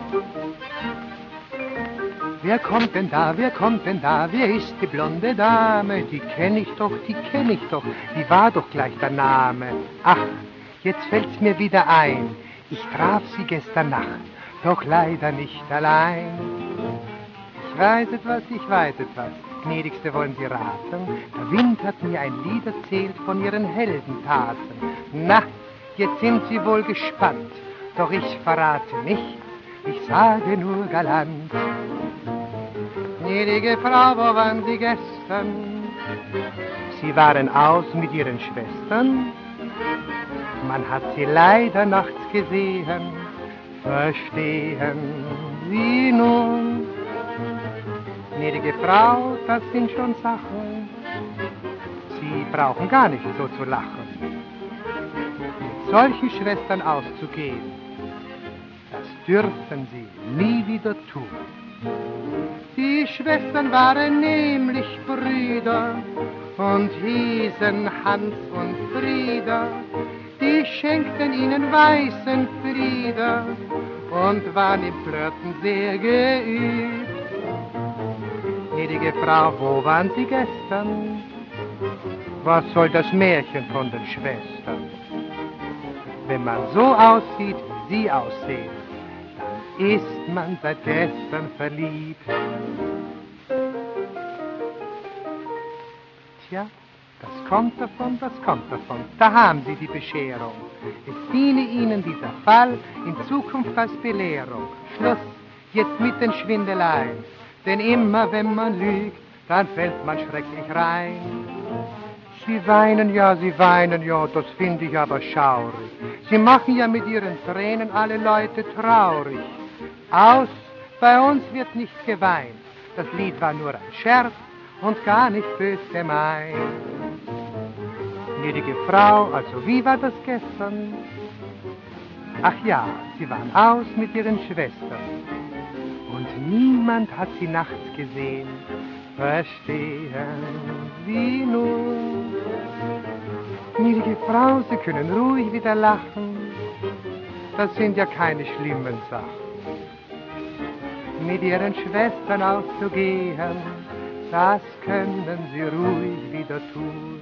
Wer kommt denn da, wer kommt denn da, wer ist die blonde Dame? Die kenn ich doch, die kenn ich doch, die war doch gleich der Name. Ach, jetzt fällt's mir wieder ein, ich traf sie gestern Nacht, doch leider nicht allein. Ich weiß etwas, gnädigste wollen Sie raten, der Wind hat mir ein Lied erzählt von ihren Heldentaten. Na, jetzt sind Sie wohl gespannt, doch ich verrate nicht, ich sage nur galant. Gnädige Frau, wo waren Sie gestern? Sie waren aus mit Ihren Schwestern. Man hat sie leider nachts gesehen. Verstehen Sie nun? Gnädige Frau, das sind schon Sachen. Sie brauchen gar nicht so zu lachen. Mit solchen Schwestern auszugehen, das dürfen Sie nie wieder tun. Die Schwestern waren nämlich Brüder und hießen Hans und Frieda. Die schenkten ihnen weißen Frieder und waren im Flirten sehr geübt. Gnädige Frau, wo waren Sie gestern? Was soll das Märchen von den Schwestern? Wenn man so aussieht, wie Sie aussehen, ist man seit gestern verliebt. Tja, das kommt davon, da haben Sie die Bescherung. Es diene Ihnen dieser Fall in Zukunft als Belehrung. Schluss jetzt mit den Schwindeleien, denn immer wenn man lügt, dann fällt man schrecklich rein. Sie weinen, ja, das finde ich aber schaurig. Sie machen ja mit Ihren Tränen alle Leute traurig. Aus, bei uns wird nicht geweint, das Lied war nur ein Scherz und gar nicht bös gemeint. Gnädige Frau, also wie war das gestern? Ach ja, Sie waren aus mit Ihren Schwestern und niemand hat Sie nachts gesehen. Verstehen Sie nun? Gnädige Frau, Sie können ruhig wieder lachen, das sind ja keine schlimmen Sachen. Mit Ihren Schwestern auszugehen, das können Sie ruhig wieder tun.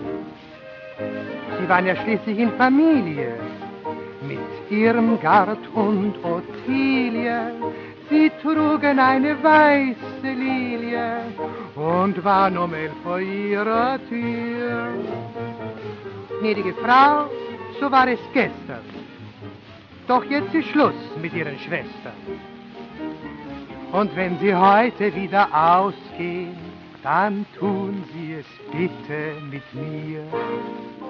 Sie waren ja schließlich in Familie mit Irmgard und Ottilie. Sie trugen eine weiße Lilie und waren um 11 vor ihrer Tür. Gnädige Frau, so war es gestern. Doch jetzt ist Schluss mit Ihren Schwestern. Und wenn Sie heute wieder ausgehen, dann tun Sie es bitte mit mir.